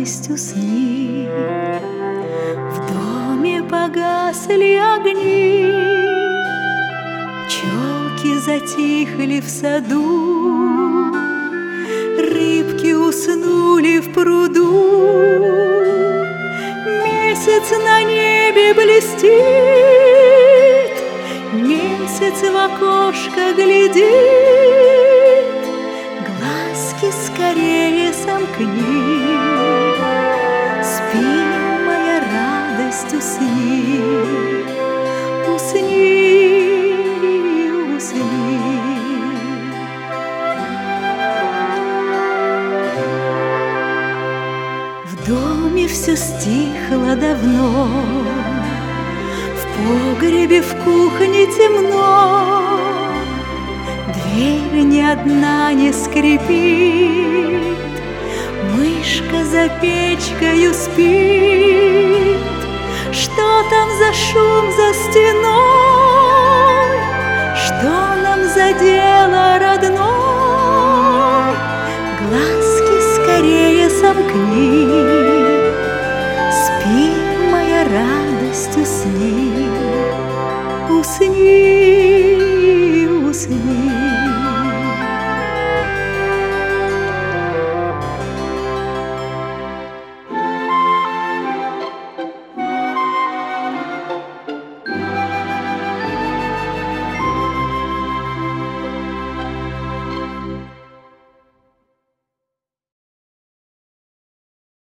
радость усни. В доме погасли огни, пчелки затихли в саду, рыбки уснули в пруду. Месяц на небе блестит, месяц в окошко глядит. Глазки скорее сомкни, спи, моя радость, усни, усни, усни. В доме все стихло давно, в погребе, в кухне темно. Дверь ни одна не скрипит, мышка за печкою спит. Что там за шум за стеной? Что нам за дело родной? Глазки скорее сомкни,